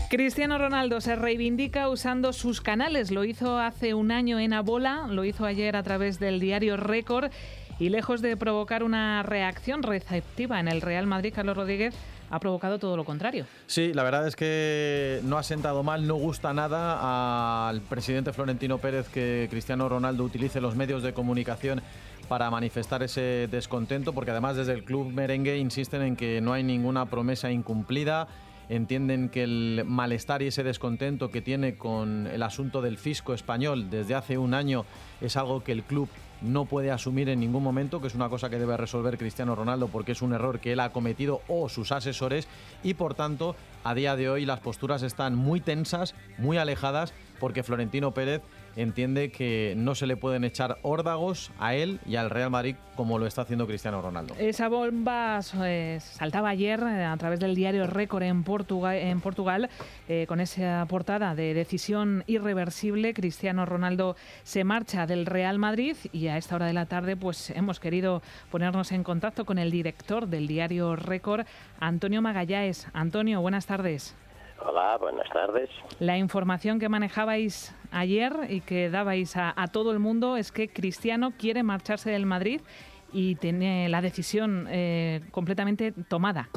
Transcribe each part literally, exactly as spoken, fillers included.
Cristiano Ronaldo se reivindica usando sus canales. Lo hizo hace un año en Abola, lo hizo ayer a través del diario Récord y lejos de provocar una reacción receptiva en el Real Madrid, Carlos Rodríguez, ha provocado todo lo contrario. Sí, la verdad es que no ha sentado mal, no gusta nada al presidente Florentino Pérez que Cristiano Ronaldo utilice los medios de comunicación para manifestar ese descontento, porque además desde el club merengue insisten en que no hay ninguna promesa incumplida. Entienden que el malestar y ese descontento que tiene con el asunto del fisco español desde hace un año es algo que el club no puede asumir en ningún momento, que es una cosa que debe resolver Cristiano Ronaldo porque es un error que él ha cometido o sus asesores, y por tanto a día de hoy las posturas están muy tensas, muy alejadas, porque Florentino Pérez entiende que no se le pueden echar órdagos a él y al Real Madrid como lo está haciendo Cristiano Ronaldo. Esa bomba eh, saltaba ayer eh, a través del diario Récord en Portugal, en Portugal eh, con esa portada de decisión irreversible. Cristiano Ronaldo se marcha del Real Madrid y a esta hora de la tarde pues hemos querido ponernos en contacto con el director del diario Récord, Antonio Magalláes. Antonio, buenas tardes. Hola, buenas tardes. La información que manejabais ayer y que dabais a, a todo el mundo es que Cristiano quiere marcharse del Madrid y tiene la decisión eh, completamente tomada.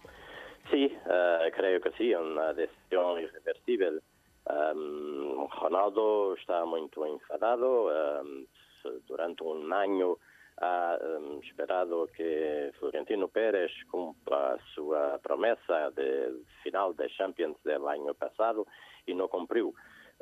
Sí, uh, creo que sí, una decisión irreversible. Um, Ronaldo está muy enfadado. Um, durante un año ha um, esperado que Florentino Pérez cumpla su uh, promesa del final de Champions del año pasado y no cumplió.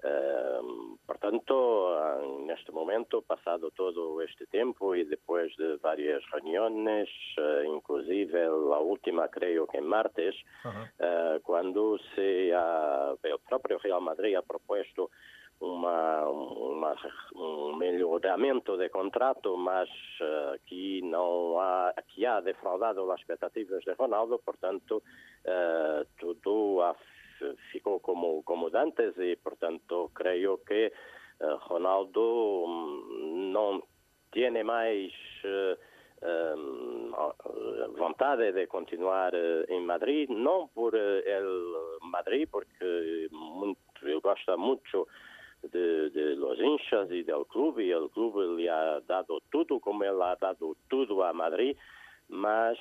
Uh, por tanto, en este momento, pasado todo este tiempo y después de varias reuniones, uh, inclusive la última creo que en martes, uh, cuando se ha, el propio Real Madrid ha propuesto Uma, uma, um melhoramento de contrato, mas uh, que não há, que há defraudado as expectativas de Ronaldo, portanto, uh, tudo ha, ficou como, como antes e, portanto, creio que uh, Ronaldo um, não tem mais uh, um, vontade de continuar uh, em Madrid, não por uh, el Madrid, porque muito, ele gosta muito De, de los hinchas y del club, y el club le ha dado todo como él ha dado todo a Madrid, mas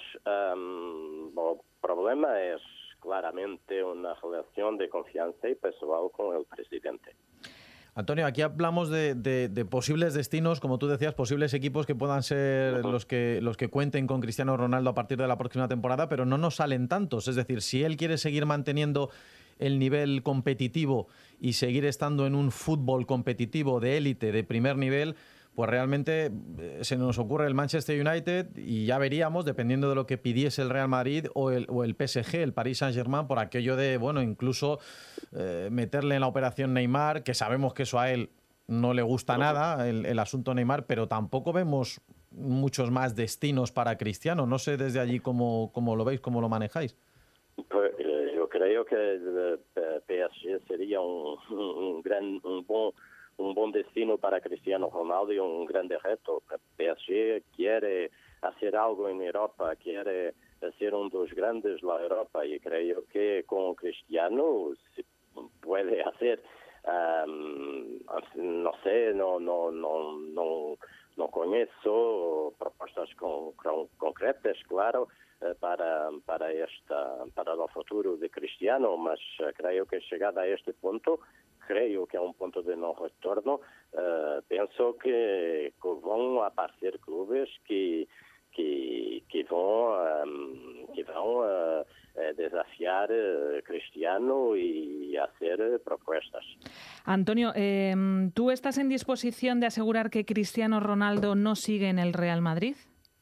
um, el problema es claramente una relación de confianza y personal con el presidente. Antonio, aquí hablamos de, de, de posibles destinos, como tú decías, posibles equipos que puedan ser uh-huh. los que los que cuenten con Cristiano Ronaldo a partir de la próxima temporada, pero no nos salen tantos. Es decir, si él quiere seguir manteniendo el nivel competitivo y seguir estando en un fútbol competitivo de élite, de primer nivel, pues realmente se nos ocurre el Manchester United y ya veríamos, dependiendo de lo que pidiese el Real Madrid o el, o el P S G, el Paris Saint-Germain, por aquello de, bueno, incluso eh, meterle en la operación Neymar, que sabemos que eso a él no le gusta nada, el, el asunto Neymar, pero tampoco vemos muchos más destinos para Cristiano. No sé desde allí cómo, cómo lo veis, cómo lo manejáis. Pues, eh, yo creo que el P S G sería un, un gran, un buen un buen destino para Cristiano Ronaldo y un grande reto. El P S G quiere hacer algo en Europa, quiere ser uno de los grandes de la Europa, y creo que con Cristiano se puede hacer, um, no sé, no no no no no conozco propuestas con, con, concretas, claro, para para esta para el futuro de Cristiano, mas creo que llegada a este punto, creo que a un punto de no retorno, uh, pienso que, que van a aparecer clubes que que que van um, que van uh, desafiar uh, Cristiano y hacer uh, propuestas. Antonio, eh, ¿tú estás en disposición de asegurar que Cristiano Ronaldo no sigue en el Real Madrid?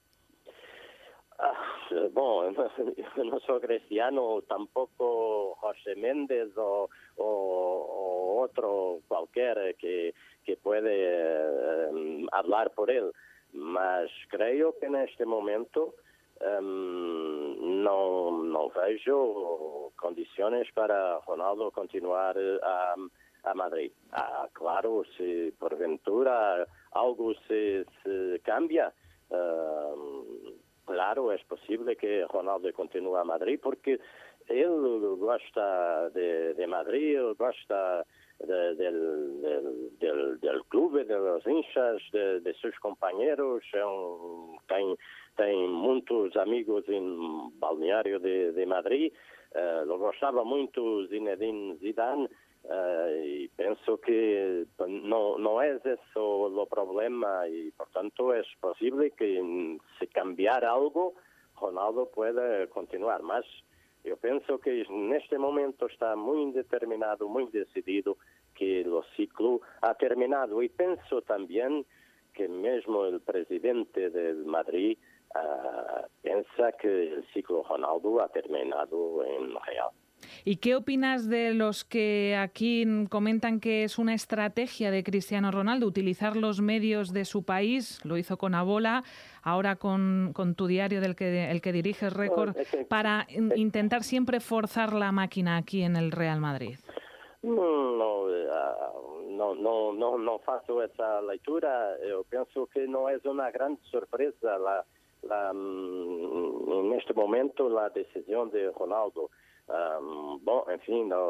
Ah, bueno, no soy cristiano, tampoco José Méndez o, o, o otro cualquiera que, que puede eh, hablar por él, mas creo que en este momento um, no, no veo condiciones para Ronaldo continuar a, a Madrid. Ah, claro, si por ventura algo se, se cambia, uh, claro, es posible que Ronaldo continúe a Madrid, porque ele gosta de, de Madrid, ele gosta de, del, del, del, del clube, de los hinchas, de, de seus companheiros, é um, tem, tem muitos amigos em Balneário de, de Madrid, uh, ele gostava muito Zinedine Zidane, uh, e penso que não, não é esse o problema e, portanto, é possível que se cambiar algo, Ronaldo pueda continuar, mas eu penso que neste momento está muito determinado, muito decidido que o ciclo ha terminado. E penso também que mesmo o presidente de Madrid uh, pensa que o ciclo Ronaldo ha terminado em Real. ¿Y qué opinas de los que aquí comentan que es una estrategia de Cristiano Ronaldo utilizar los medios de su país? Lo hizo con Abola, ahora con, con tu diario del que el que diriges, Récord, para intentar siempre forzar la máquina aquí en el Real Madrid. No, uh, no, no, no, no faço essa leitura. Eu penso que não é uma grande surpresa la, la, neste momento a decisão de Ronaldo. Um, bom, enfim, no,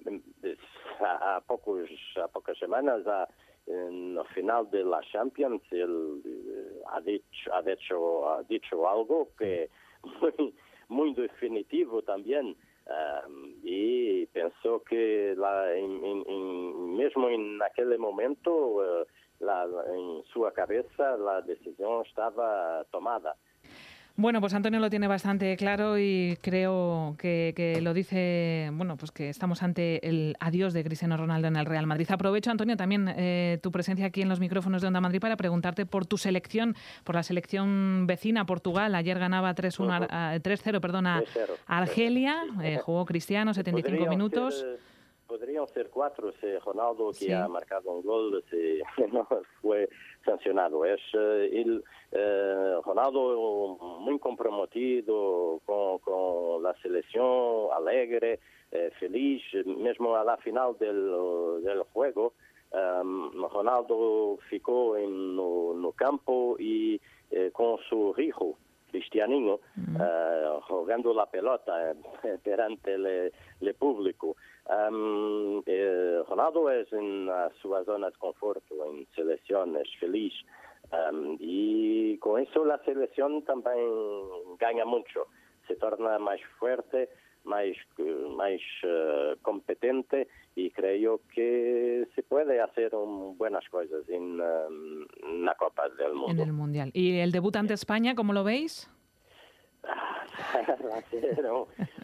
há, há, poucos, há poucas semanas, há, no final da Champions, ele ha dicho, ha dicho, ha dicho algo que é muito, muito definitivo também. Um, e penso que lá, em, em, em, mesmo naquele momento, uh, lá, em sua cabeça, a decisão estava tomada. Bueno, pues Antonio lo tiene bastante claro y creo que, que lo dice, bueno, pues que estamos ante el adiós de Cristiano Ronaldo en el Real Madrid. Aprovecho, Antonio, también eh, tu presencia aquí en los micrófonos de Onda Madrid para preguntarte por tu selección, por la selección vecina, Portugal. Ayer ganaba tres uno, uh-huh. tres cero, perdón, a Argelia, eh, jugó Cristiano setenta y cinco podrían minutos. Ser, podrían ser cuatro si Ronaldo, que sí. ha marcado un gol, si no fue sancionado. Es uh, el uh, Ronaldo muy comprometido con, con la selección, alegre, eh, feliz, mesmo a la final del, del juego. Um, Ronaldo ficou en, no, no campo y eh, con su hijo, Cristianinho, mm. uh, jugando la pelota eh, perante el, el público. Um, eh, Ronaldo é na sua zona de conforto, em seleção, é feliz. Um, e com isso a seleção também ganha muito. Se torna mais forte, mais, mais uh, competente e creio que se pode fazer um, buenas coisas em, um, na Copa del Mundo. En el Mundial. ¿Y el debut ante España, cómo lo veis? Va a ser un,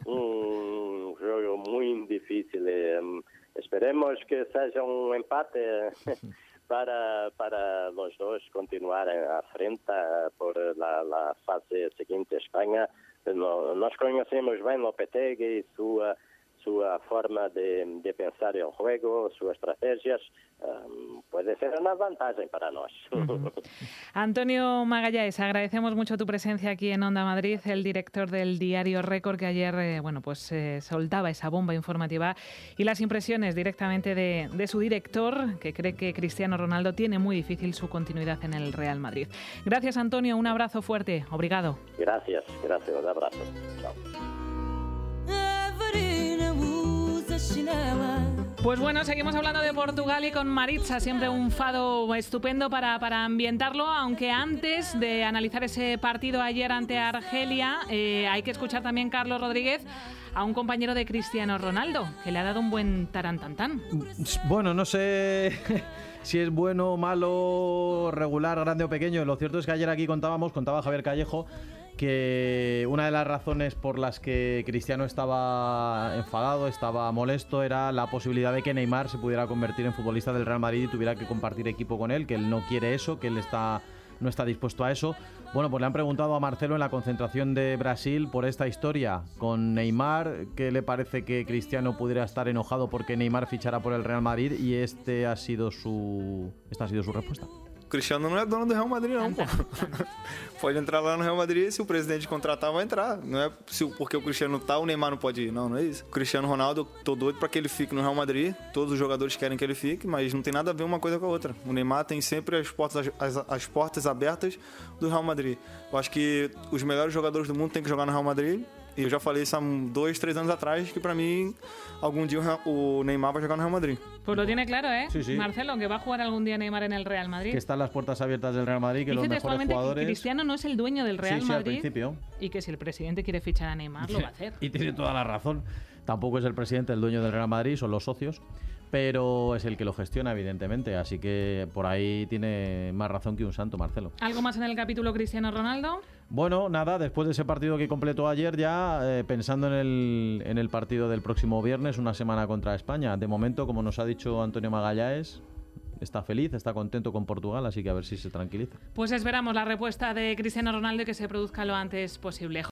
un juego muy difícil. Um, esperemos que sea un empate para, para los dos continuar a frente por la, la fase siguiente. España, no, nos conocemos bien Lopetegui y su, su forma de, de pensar el juego, sus estrategias. Um, puede ser una ventaja para nosotros. Uh-huh. Antonio Magalhães, agradecemos mucho tu presencia aquí en Onda Madrid, el director del diario Récord, que ayer eh, bueno, pues, eh, soltaba esa bomba informativa y las impresiones directamente de, de su director, que cree que Cristiano Ronaldo tiene muy difícil su continuidad en el Real Madrid. Gracias, Antonio, un abrazo fuerte. Obrigado. Gracias, gracias, un abrazo. Chao. Pues bueno, seguimos hablando de Portugal y con Maritza, siempre un fado estupendo para, para ambientarlo, aunque antes de analizar ese partido ayer ante Argelia, eh, hay que escuchar también, Carlos Rodríguez, a un compañero de Cristiano Ronaldo, que le ha dado un buen tarantantán. Bueno, no sé si es bueno, malo, regular, grande o pequeño. Lo cierto es que ayer aquí contábamos, contaba Javier Callejo, que una de las razones por las que Cristiano estaba enfadado, estaba molesto, era la posibilidad de que Neymar se pudiera convertir en futbolista del Real Madrid y tuviera que compartir equipo con él, que él no quiere eso, que él está, no está dispuesto a eso. Bueno, pues le han preguntado a Marcelo en la concentración de Brasil por esta historia con Neymar, ¿qué le parece que Cristiano pudiera estar enojado porque Neymar fichara por el Real Madrid? Y este ha sido su, esta ha sido su respuesta. Cristiano não é dono do Real Madrid, não, pô. Pode entrar lá no Real Madrid, se o presidente contratar, vai entrar. Não é se, porque o Cristiano tá, o Neymar não pode ir. Não, não é isso. O Cristiano Ronaldo, tô doido pra que ele fique no Real Madrid. Todos os jogadores querem que ele fique, mas não tem nada a ver uma coisa com a outra. O Neymar tem sempre as portas, as, as portas abertas do Real Madrid. Eu acho que os melhores jogadores do mundo têm que jogar no Real Madrid E eu já falei isso há dois, três anos atrás, que para mim, algum dia o Neymar vai jogar no Real Madrid. Pues lo tiene claro, ¿eh? Sí, sí. Marcelo, que va a jugar algún día Neymar en el Real Madrid. Que están las puertas abiertas del Real Madrid, que Dice los mejores textualmente jugadores... que Cristiano no es el dueño del Real sí, sí, Madrid. al principio. Y que si el presidente quiere fichar a Neymar, lo va a hacer. Y tiene toda la razón. Tampoco es el presidente el dueño del Real Madrid, son los socios, pero es el que lo gestiona, evidentemente. Así que por ahí tiene más razón que un santo, Marcelo. ¿Algo más en el capítulo Cristiano Ronaldo? Bueno, nada, después de ese partido que completó ayer, ya eh, pensando en el, en el partido del próximo viernes, una semana contra España. De momento, como nos ha dicho Antonio Magallanes, está feliz, está contento con Portugal, así que a ver si se tranquiliza. Pues esperamos la respuesta de Cristiano Ronaldo y que se produzca lo antes posible.